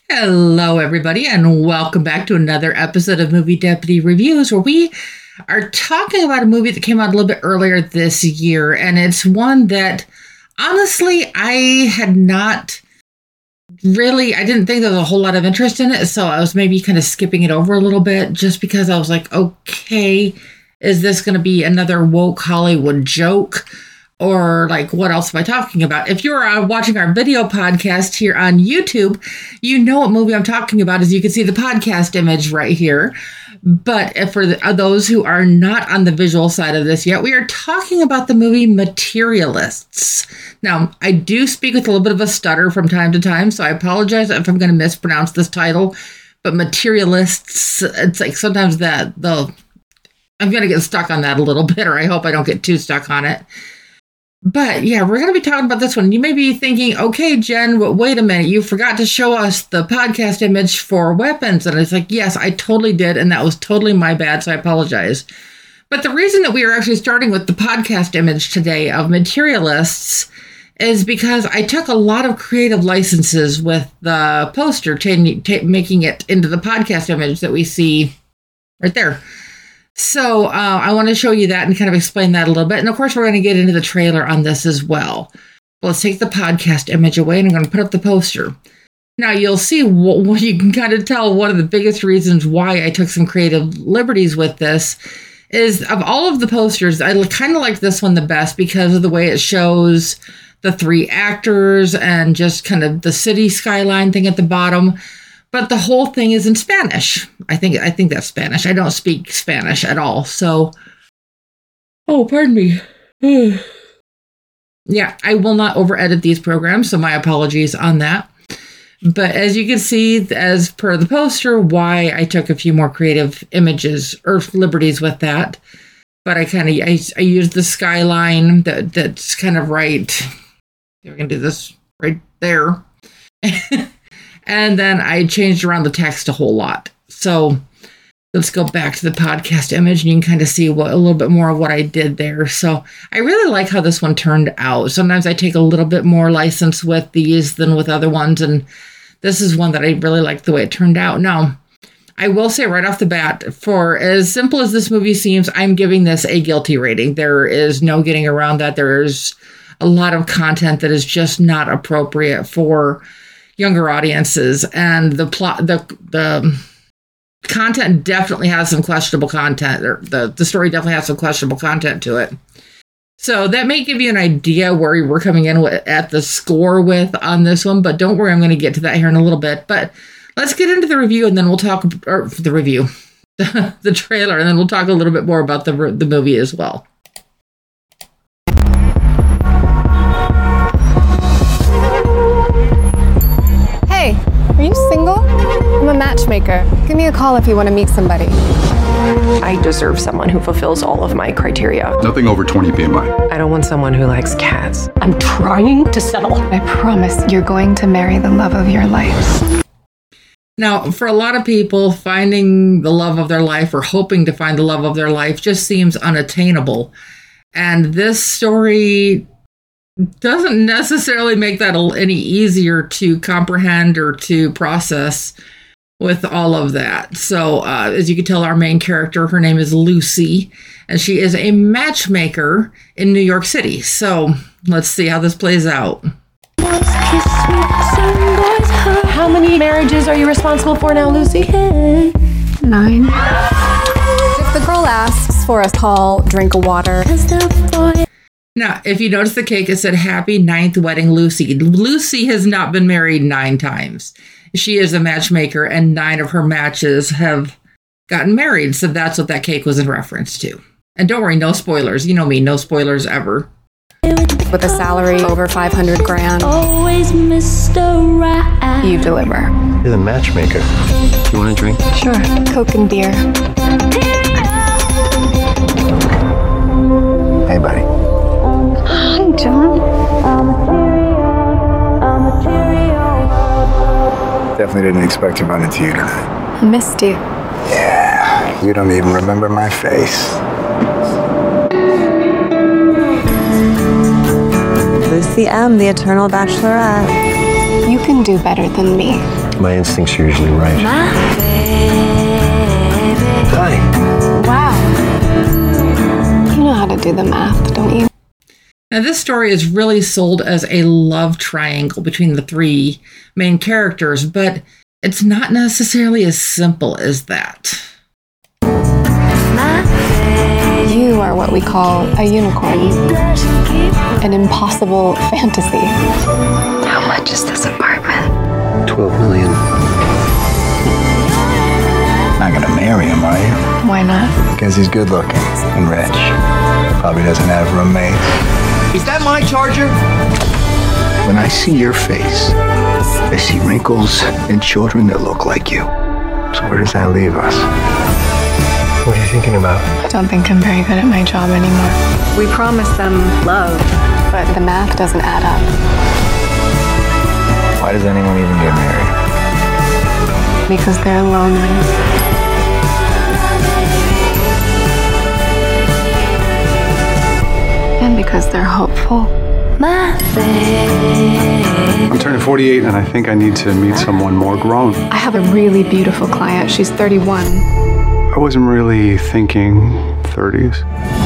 Hello, everybody, and welcome back to another episode of Movie Deputy Reviews, where we are talking about a movie that came out a little bit earlier this year, and it's one that, honestly, I didn't think there was a whole lot of interest in it, so I was maybe kind of skipping it over a little bit, just because I was like, okay, is this going to be another woke Hollywood joke? Or like, what else am I talking about? If you're watching our video podcast here on YouTube, you know what movie I'm talking about, as you can see the podcast image right here. But for those who are not on the visual side of this yet, we are talking about the movie Materialists. Now, I do speak with a little bit of a stutter from time to time, so I apologize if I'm going to mispronounce this title. But Materialists, it's like sometimes I'm going to get stuck on that a little bit, or I hope I don't get too stuck on it. But yeah, we're going to be talking about this one. You may be thinking, okay, Jen, wait a minute. You forgot to show us the podcast image for Weapons. And it's like, yes, I totally did. And that was totally my bad. So I apologize. But the reason that we are actually starting with the podcast image today of Materialists is because I took a lot of creative licenses with the poster, making it into the podcast image that we see right there. So I want to show you that and kind of explain that a little bit. And of course, we're going to get into the trailer on this as well. But let's take the podcast image away and I'm going to put up the poster. Now, you'll see what you can kind of tell one of the biggest reasons why I took some creative liberties with this is, of all of the posters, I kind of like this one the best because of the way it shows the three actors and just kind of the city skyline thing at the bottom. But the whole thing is in Spanish. I think that's Spanish. I don't speak Spanish at all. So, pardon me. Yeah, I will not over-edit these programs, so my apologies on that. But as you can see, as per the poster, why I took a few more creative images or liberties with that. But I used the skyline that's kind of right. We're going to do this right there. And then I changed around the text a whole lot. So let's go back to the podcast image and you can kind of see a little bit more of what I did there. So I really like how this one turned out. Sometimes I take a little bit more license with these than with other ones. And this is one that I really like the way it turned out. Now, I will say right off the bat, for as simple as this movie seems, I'm giving this a guilty rating. There is no getting around that. There's a lot of content that is just not appropriate for younger audiences, and the content definitely has some questionable content, or the story definitely has some questionable content to it. So that may give you an idea where we're coming in at the score with on this one, but don't worry, I'm going to get to that here in a little bit. But let's get into the review, and then we'll talk, or the review, the trailer, and then we'll talk a little bit more about the movie as well. Are you single? I'm a matchmaker. Give me a call if you want to meet somebody. I deserve someone who fulfills all of my criteria. Nothing over 20 BMI. I don't want someone who likes cats. I'm trying to settle. I promise you're going to marry the love of your life. Now, for a lot of people, finding the love of their life or hoping to find the love of their life just seems unattainable. And this story doesn't necessarily make that any easier to comprehend or to process with all of that. So, as you can tell, our main character, her name is Lucy, and she is a matchmaker in New York City. So, let's see how this plays out. How many marriages are you responsible for now, Lucy? 9. If the girl asks for a call, drink of water. Now, if you notice the cake, it said Happy 9th Wedding Lucy. Lucy has not been married 9 times. She is a matchmaker, and 9 of her matches have gotten married. So that's what that cake was in reference to. And don't worry, no spoilers. You know me, no spoilers ever. With a salary over $500,000, Always Mr. Right. you deliver. You're the matchmaker. You want a drink? Sure. Coke and beer. Hey, buddy. Hi, John. Definitely didn't expect to run into you tonight. I missed you. Yeah, you don't even remember my face. Lucy M., the Eternal Bachelorette. You can do better than me. My instincts are usually right. Hi. Wow. You know how to do the math, don't you? Now, this story is really sold as a love triangle between the three main characters, but it's not necessarily as simple as that. You are what we call a unicorn. An impossible fantasy. How much is this apartment? 12 million. Not gonna marry him, are you? Why not? Because he's good looking and rich. Probably doesn't have roommates. Is that my charger? When I see your face, I see wrinkles and children that look like you. So where does that leave us? What are you thinking about? I don't think I'm very good at my job anymore. We promised them love. But the math doesn't add up. Why does anyone even get married? Because they're lonely. And because they're hopeful. I'm turning 48 and I think I need to meet someone more grown. I have a really beautiful client. She's 31. I wasn't really thinking 30s.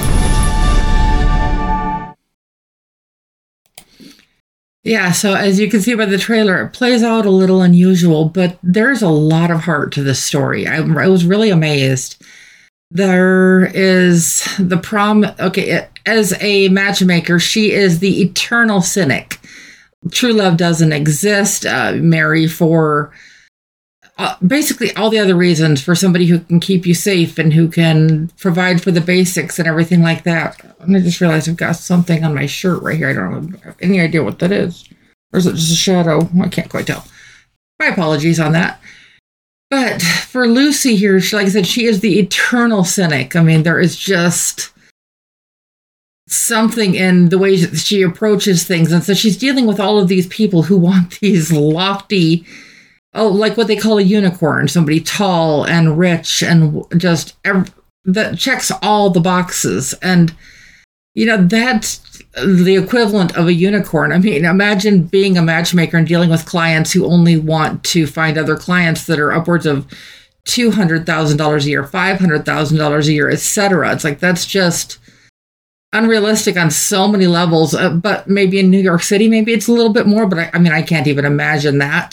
Yeah, so as you can see by the trailer, it plays out a little unusual, but there's a lot of heart to this story. I was really amazed. There is the prom. Okay, as a matchmaker, she is the eternal cynic. True love doesn't exist. Marry for basically all the other reasons, for somebody who can keep you safe and who can provide for the basics and everything like that. And I just realized I've got something on my shirt right here. I don't have any idea what that is. Or is it just a shadow? I can't quite tell. My apologies on that. But for Lucy here, like I said, she is the eternal cynic. I mean, there is just something in the way that she approaches things. And so she's dealing with all of these people who want these lofty, like what they call a unicorn, somebody tall and rich and just that checks all the boxes. And, you know, that's the equivalent of a unicorn. I mean, imagine being a matchmaker and dealing with clients who only want to find other clients that are upwards of $200,000 a year, $500,000 a year, etc. It's like, that's just unrealistic on so many levels. But maybe in New York City, maybe it's a little bit more, but I mean, I can't even imagine that.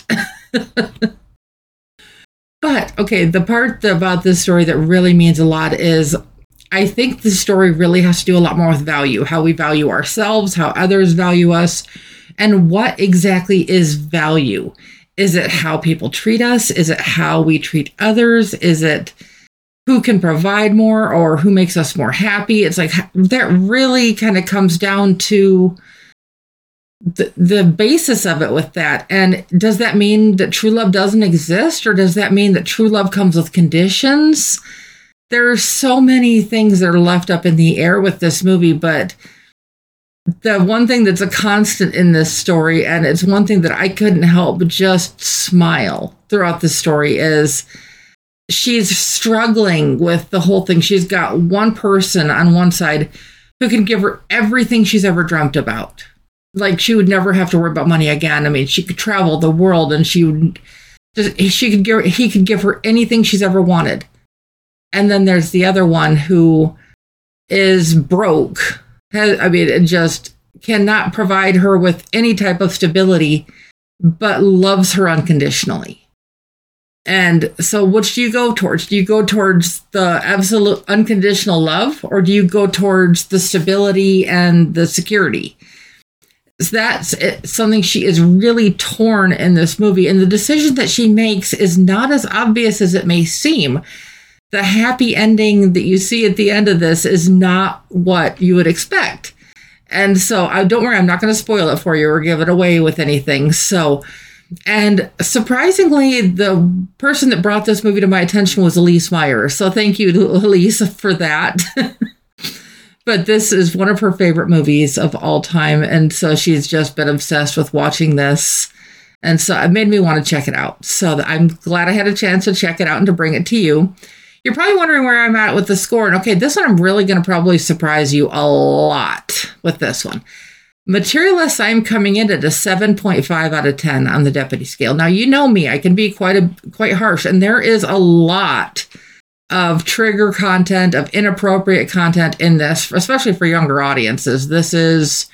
But, okay, the part about this story that really means a lot is I think the story really has to do a lot more with value, how we value ourselves, how others value us, and what exactly is value. Is it how people treat us? Is it how we treat others? Is it who can provide more or who makes us more happy? It's like that really kind of comes down to the basis of it with that. And does that mean that true love doesn't exist, or does that mean that true love comes with conditions? There are so many things that are left up in the air with this movie, but the one thing that's a constant in this story, and it's one thing that I couldn't help but just smile throughout the story, is she's struggling with the whole thing. She's got one person on one side who can give her everything she's ever dreamt about. Like, she would never have to worry about money again. I mean, she could travel the world and he could give her anything she's ever wanted. And then there's the other one who is broke. And just cannot provide her with any type of stability, but loves her unconditionally. And so which do you go towards? Do you go towards the absolute unconditional love, or do you go towards the stability and the security? That's something she is really torn in this movie. And the decision that she makes is not as obvious as it may seem. The happy ending that you see at the end of this is not what you would expect. And so don't worry, I'm not going to spoil it for you or give it away with anything. So, and surprisingly, the person that brought this movie to my attention was Elise Meyer. So thank you to Elise for that. But this is one of her favorite movies of all time. And so she's just been obsessed with watching this. And so it made me want to check it out. So I'm glad I had a chance to check it out and to bring it to you. You're probably wondering where I'm at with the score. And okay, this one I'm really going to probably surprise you a lot with this one. Materialists, I'm coming in at a 7.5 out of 10 on the deputy scale. Now, you know me, I can be quite harsh, and there is a lot of trigger content, of inappropriate content in this, especially for younger audiences. This is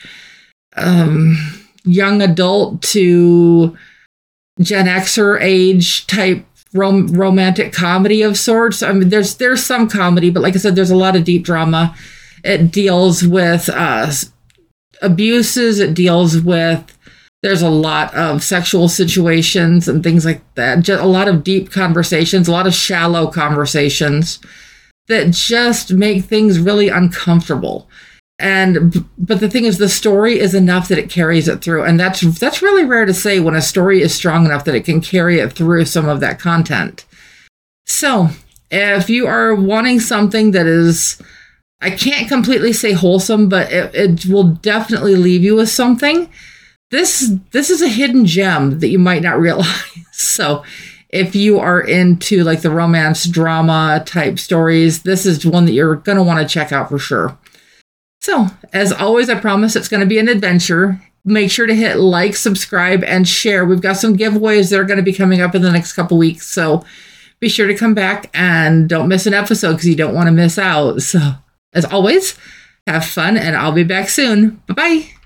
young adult to Gen Xer age type romantic comedy of sorts. I mean, there's some comedy, but like I said, there's a lot of deep drama. It deals with abuses. It deals with, there's a lot of sexual situations and things like that. Just a lot of deep conversations, a lot of shallow conversations that just make things really uncomfortable. But the thing is, the story is enough that it carries it through. And that's really rare to say when a story is strong enough that it can carry it through some of that content. So if you are wanting something that is, I can't completely say wholesome, but it will definitely leave you with something, this is a hidden gem that you might not realize. So if you are into like the romance drama type stories, this is one that you're going to want to check out for sure. So, as always, I promise it's going to be an adventure. Make sure to hit like, subscribe, and share. We've got some giveaways that are going to be coming up in the next couple weeks. So, be sure to come back and don't miss an episode because you don't want to miss out. So, as always, have fun, and I'll be back soon. Bye-bye.